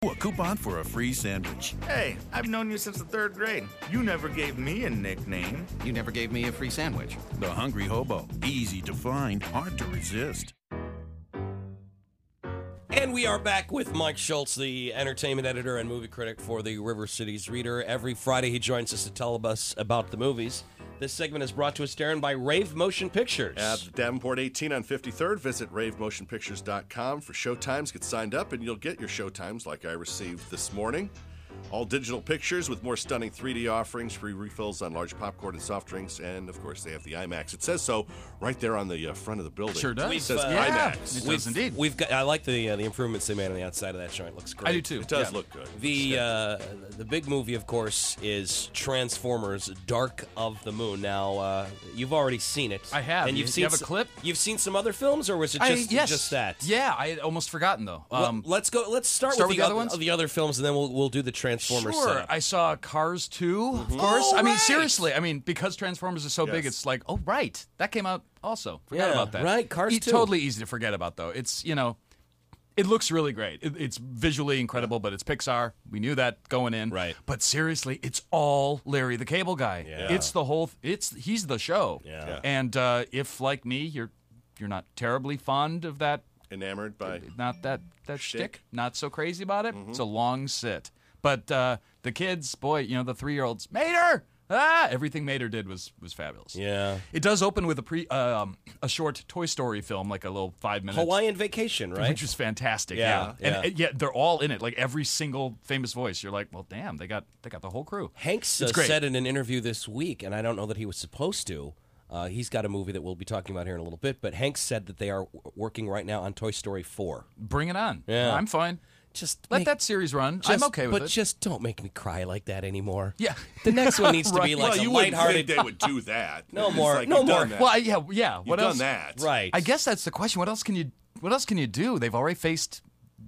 A coupon for a free sandwich. Hey, I've known you since the 3rd grade. You never gave me a nickname. You never gave me a free sandwich. The Hungry Hobo. Easy to find, hard to resist. And we are back with Mike Schultz, the entertainment editor and movie critic for the River Cities Reader. Every Friday he joins us to tell us about the movies. This segment is brought to us, Darren, by Rave Motion Pictures. At Davenport 18 on 53rd, visit ravemotionpictures.com for showtimes. Get signed up and you'll get your showtimes like I received this morning. All digital pictures with more stunning 3D offerings, free refills on large popcorn and soft drinks, and, of course, they have the IMAX. It says so right there on the front of the building. Sure does. It says Yeah, IMAX. it does indeed. We've got. I like the improvements they made on the outside of that joint. It looks great. I do, too. It does look good. The big movie, of course, is Transformers: Dark of the Moon. Now, you've already seen it. I have. And You have a clip? You've seen some other films, or was it just that? Yeah, I had almost forgotten, though. Let's go. Let's start with the other ones. The other films, and then we'll do the Transformers. Sure. setup. I saw Cars 2, of course. Oh, I mean, right. seriously. I mean, because Transformers is so big, Yes. it's like, oh, right. That came out also. Forgot about that. right. Cars 2. Totally easy to forget about, though. It's, it looks really great. It's visually incredible, but it's Pixar. We knew that going in. Right. But seriously, it's all Larry the Cable Guy. Yeah. It's the whole. He's the show. Yeah. And if, like me, you're not terribly fond of that, Enamored by... not that shtick, not so crazy about it. Mm-hmm. It's a long sit. But the kids, boy, the 3-year-olds, Mater! Everything Mater did was fabulous. Yeah. It does open with a short Toy Story film, like a little 5 minutes. Hawaiian Vacation, right? Which was fantastic. Yeah, Yeah. And yeah. they're all in it. Like every single famous voice. You're like, well, damn, they got the whole crew. Hanks It's great. said in an interview this week, and I don't know that he was supposed to. He's got a movie that we'll be talking about here in a little bit, but Hanks said that they are working right now on Toy Story 4. Bring it on. Yeah. I'm fine. Just Let that series run. I'm okay with it. But just don't make me cry like that anymore. Yeah. The next one needs to be Right. like Well, a you wouldn't lighthearted. think they would do that. No It's more- like, no you've more. done that. Well, yeah. You've What done else? that. Right. I guess that's the question. What else can you do? They've already faced,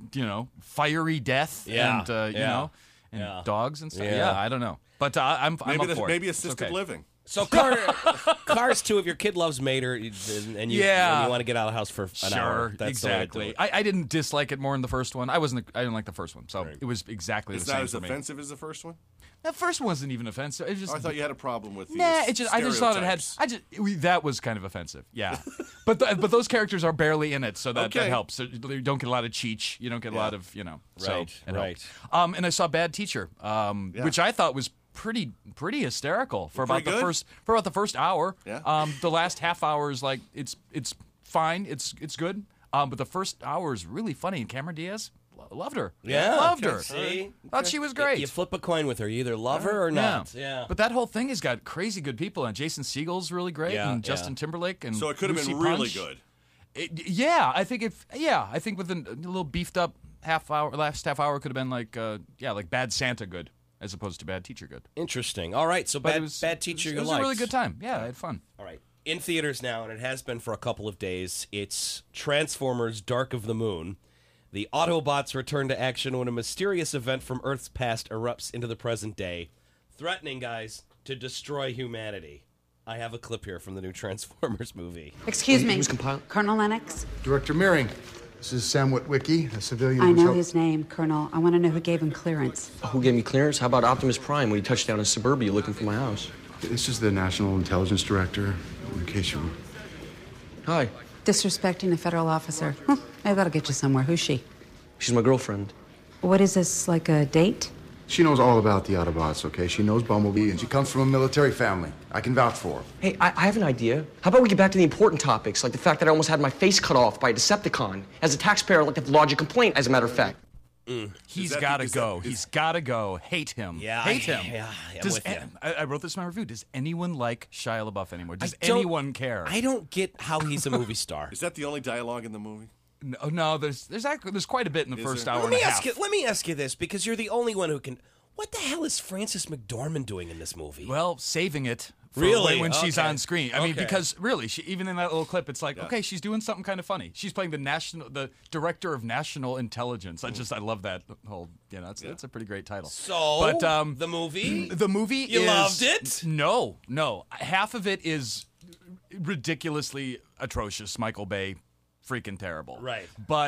fiery death Yeah. and Yeah. and Yeah. dogs and stuff. Yeah. Yeah, I don't know. But I'm up for it. Maybe It's assisted okay. living. So Cars 2, if your kid loves Mater and you want to get out of the house for an hour, that's exactly. the way to do it. I didn't dislike it more than the first one. I didn't like the first one, so it was exactly It's the not same as for me. offensive as the first one? The first one wasn't even offensive. It just Oh, I thought you had a problem with the I just thought it had. stereotypes. That was kind of offensive. Yeah, but those characters are barely in it, so that Okay. helps. So you don't get a lot of cheech. You don't get a lot of So Right, it right. helped. And I saw Bad Teacher, which I thought was pretty hysterical for about Pretty good? the first hour. Yeah. The last half hour is like it's fine. It's good. But the first hour is really funny. And Cameron Diaz, loved her. Yeah, loved okay. her. See? Thought she was great. You flip a coin with her. You either love her or not. Yeah. But that whole thing has got crazy good people, and Jason Segel's really great, Yeah, and Justin yeah. Timberlake, and So it could have Lucy been really Punch. good. I think with a little beefed up last half hour could have been like Bad Santa good as opposed to Bad Teacher good. Interesting. All right, so But Bad Teacher It you was liked. a really good time. Yeah, I had fun. All right. In theaters now, and it has been for a couple of days, it's Transformers: Dark of the Moon. The Autobots return to action when a mysterious event from Earth's past erupts into the present day, threatening, guys, to destroy humanity. I have a clip here from the new Transformers movie. Excuse me, Who's compiling? Colonel Lennox? Director Meering. This is Sam Witwicky, a civilian I who's know helped- his name, Colonel. I want to know who gave him clearance. Who gave me clearance? How about Optimus Prime when he touched down in suburbia looking for my house? This is the National Intelligence Director, in case you... Hi. Disrespecting a federal officer. Maybe that'll get you somewhere. Who's she? She's my girlfriend. What is this, like a date? She knows all about the Autobots, okay? She knows Bumblebee, and she comes from a military family. I can vouch for her. Hey, I have an idea. How about we get back to the important topics, like the fact that I almost had my face cut off by a Decepticon? As a taxpayer, I'd like to lodge a complaint, as a matter of fact. He's got to go. He's got to go. Hate him. Yeah, Hate him. Yeah, I'm Does with you. I wrote this in my review. Does anyone like Shia LaBeouf anymore? Does I don't- anyone care? I don't get how he's a movie star. Is that the only dialogue in the movie? No, there's quite a bit in the first hour Let and a me half. ask you. Let me ask you this, because you're the only one who can. What the hell is Frances McDormand doing in this movie? Well, saving it for Really? when she's Okay. on screen. I mean, Okay. because really, even in that little clip, it's like, okay, she's doing something kind of funny. She's playing the director of national intelligence. I love that whole. It's a pretty great title. So, but the movie. the movie, You loved it? No. Half of it is ridiculously atrocious. Michael Bay, freaking terrible. Right. But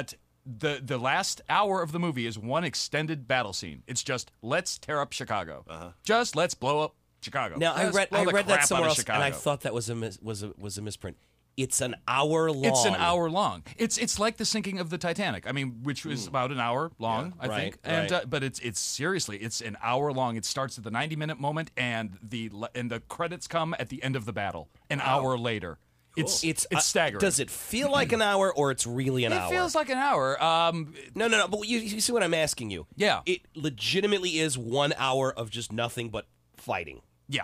the last hour of the movie is one extended battle scene. It's just let's tear up Chicago. Just let's blow up Chicago. Now I Let's blow the read that crap somewhere out of else, and I Chicago. thought that was a misprint. It's an hour long. It's an hour long. It's like the sinking of the Titanic. I mean, which was about an hour long, I think. And right. but it's seriously, it's an hour long. It starts at the 90-minute moment, and the credits come at the end of the battle an hour later. It's staggering. Does it feel like an hour, or it's really an hour? It feels like an hour. No. But you see what I'm asking you? Yeah. It legitimately is 1 hour of just nothing but fighting.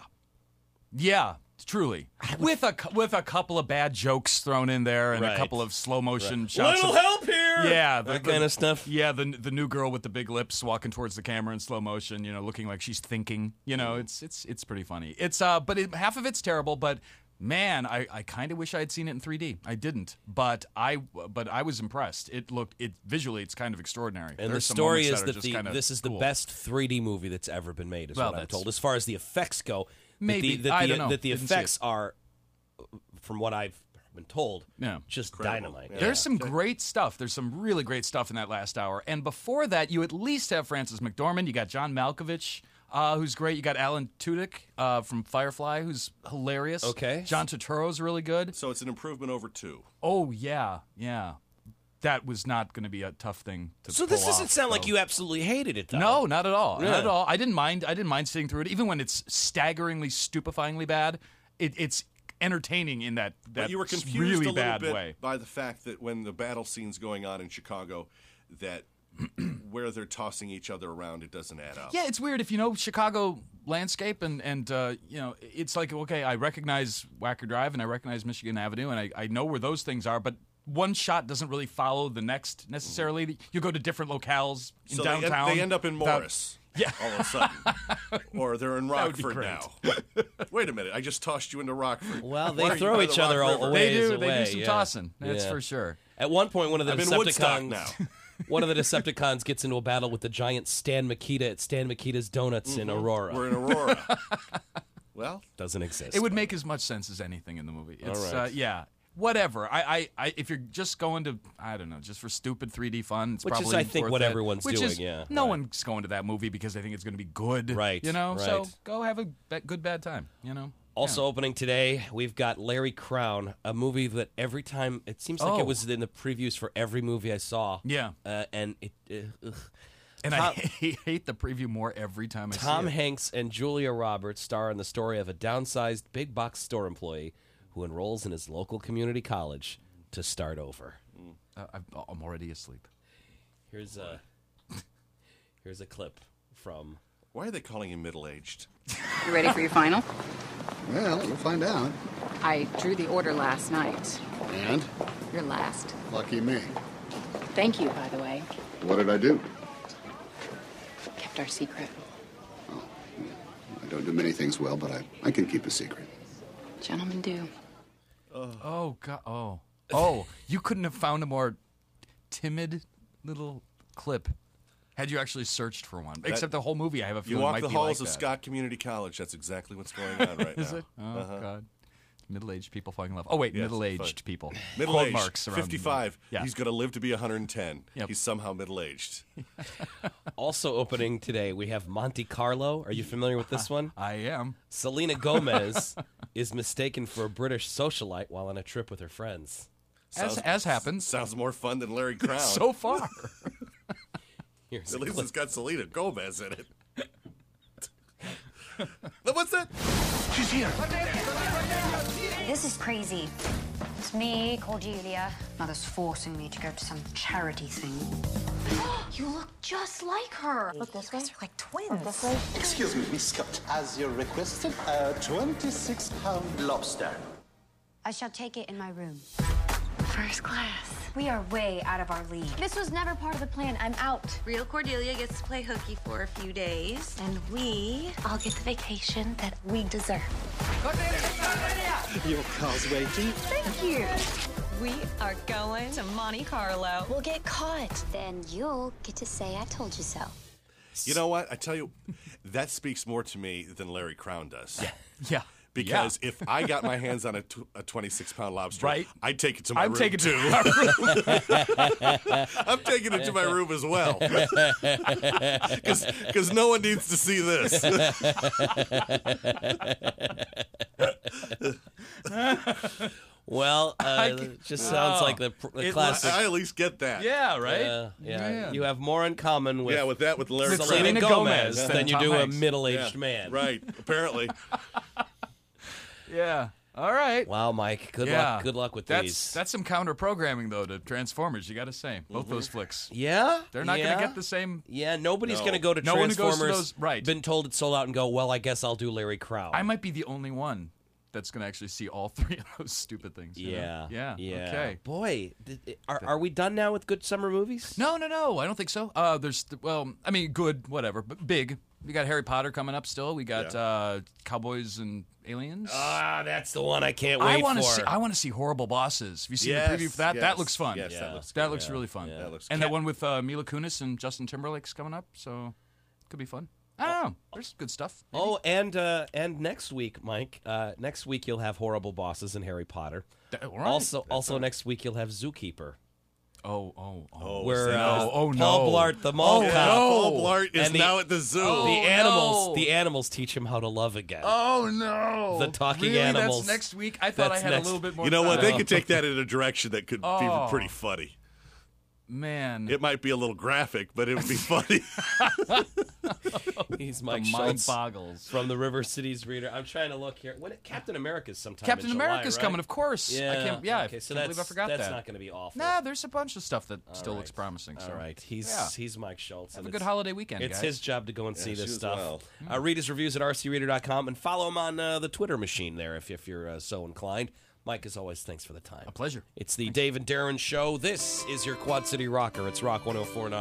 Yeah, truly. With a couple of bad jokes thrown in there and a Right. couple of slow motion shots. Little help here. Yeah, that kind of stuff. Yeah, the new girl with the big lips walking towards the camera in slow motion, looking like she's thinking. It's pretty funny. Half of it's terrible, but man, I kind of wish I had seen it in 3D. I didn't, but I was impressed. Visually, it's kind of extraordinary. And There's the some story moments is that are just kinda this is cool. the best 3D movie that's ever been made, is Well, what I'm that's- told. As far as the effects go, Maybe. I don't know. that the Didn't see effects it. are, from what I've been told, Yeah. just Incredible. dynamite. Yeah. There's some great stuff. There's some really great stuff in that last hour. And before that, you at least have Frances McDormand. You got John Malkovich, who's great. You got Alan Tudyk from Firefly, who's hilarious. Okay. John Turturro's really good. So it's an improvement over 2. Oh, yeah. That was not going to be a tough thing to So pull this doesn't off, sound like so. you absolutely hated it, though. No, not at all. Yeah. Not at all. I didn't mind sitting through it, even when it's staggeringly, stupefyingly bad. It's entertaining in that But you were confused really a little bad bit way. by the fact that when the battle scene's going on in Chicago, that where they're tossing each other around, it doesn't add up. Yeah, it's weird if you know Chicago landscape and it's like, okay, I recognize Wacker Drive and I recognize Michigan Avenue and I know where those things are, but one shot doesn't really follow the next necessarily. You go to different locales in So downtown. they end up in without- Morris. Yeah. All of a sudden. Or they're in That would be Rockford great. now. Wait a minute. I just tossed you into Rockford. Well, they Why are you throw by each the other Rock all River? away. They do some yeah. tossing. That's Yeah. for sure. At one point, one of the I'm in Woodstock Decepticons now. one of the Decepticons gets into a battle with the giant Stan Mikita at Stan Mikita's Donuts in Aurora. We're in Aurora. Well, Doesn't exist. It would make as much sense as anything in the movie. It's, right. yeah. Whatever. I if you're just going to, I don't know, just for stupid 3D fun, it's Which is, probably I think, worth what it. everyone's Which doing, is, yeah. No Right. one's going to that movie because they think it's going to be good. Right, So right. go have a good bad time. Also opening today, we've got Larry Crown, a movie that every time, it seems like Oh. it was in the previews for every movie I saw. Yeah. And it... ugh. And Tom- I hate the preview more every time I Tom see it. Hanks and Julia Roberts star in the story of a downsized big box store employee who enrolls in his local community college to start over. I'm already asleep. Here's a clip from... why are they calling him middle-aged? You ready for your final? Well, you'll find out. I drew the order last night. And? You're last. Lucky me. Thank you, by the way. What did I do? Kept our secret. I don't do many things well, but I can keep a secret. Gentlemen do. Oh God! Oh! You couldn't have found a more timid little clip had you actually searched for one. Except the whole movie, I have a You feeling walk might the be halls like of that. Scott Community College. That's exactly what's going on right now. Is it? Oh God! Middle-aged people falling in love. Oh wait, Yes, middle-aged fine. people. Quote Middle-aged, marks around 55. Yeah. He's going to live to be 110. Yep. He's somehow middle-aged. Also opening today, we have Monte Carlo. Are you familiar with this one? I am. Selena Gomez is mistaken for a British socialite while on a trip with her friends. As happens Sounds more fun than Larry Crown. so far. Here's At a least clip. it's got Selena Gomez in it. What's that? She's here. This is crazy. It's me, Cordelia. Mother's forcing me to go to some charity thing. You look just like her. Look this way. You guys are like twins. This way. Excuse me, Miss Scott. As you requested, a 26-pound lobster. I shall take it in my room. First class. We are way out of our league. This was never part of the plan. I'm out. Real Cordelia gets to play hooky for a few days, and we all get the vacation that we deserve. Your car's waiting. Thank you. We are going to Monte Carlo. We'll get caught. Then you'll get to say I told you so. You know what? I tell you, that speaks more to me than Larry Crown does. Yeah. Because if I got my hands on a 26-pound lobster, Right. I'd take it to my room, taking too. I'm taking it to my room as well. Because no one needs to see this. Well, just sounds like the classic. I at least get that. Yeah, right? Yeah. You have more in common with with Larry Selena Crow. Gomez than you Tom do Hanks. a middle-aged man. Right, apparently. Yeah. All right. Wow, Mike. Good luck with these. That's some counter programming though to Transformers. You got to say both those flicks. Yeah, They're not going to get the same. Yeah, nobody's going to go to No one who Transformers. goes to those- right. Been told it's sold out and go. Well, I guess I'll do Larry Crow. I might be the only one that's going to actually see all three of those stupid things. you know? Yeah. Yeah. Okay. Boy, are we done now with good summer movies? No. I don't think so. Good, whatever, but big. We got Harry Potter coming up still. We got Cowboys and Aliens. Ah, that's the one I can't wait for. I want to see Horrible Bosses. Have you seen the preview for that? That looks fun. Yes, that looks really fun. Yeah. That looks and that one with Mila Kunis and Justin Timberlake's coming up, so could be fun. I don't know. There's good stuff. Maybe. Oh, and next week, Mike. Next week you'll have Horrible Bosses and Harry Potter. All right. Also next week you'll have Zookeeper. Oh. Where no. Paul Blart, the mall cop, Paul Blart is and now at the zoo. The animals teach him how to love again. Oh no! The talking really? animals. That's next week. I thought I had a little bit more. You know what? time. They could take that in a direction that could be pretty funny. Man, It might be a little graphic, but it would be funny. He's Mike mind Schultz boggles. from the River Cities Reader. I'm trying to look here. Captain America's sometime. Captain in July, America's right? coming, of course. Yeah. Okay, So can't believe I forgot that's that. not going to be awful. Nah, there's a bunch of stuff that still looks promising. So. All right. He's Mike Schultz. Have and a good it's- holiday weekend, It's guys. his job to go and see Yes, this you as stuff. well. Read his reviews at rcreader.com and follow him on the Twitter machine there if you're so inclined. Mike, as always, thanks for the time. A pleasure. It's the Dave and Darren Show. This is your Quad City Rocker. It's Rock 104.9.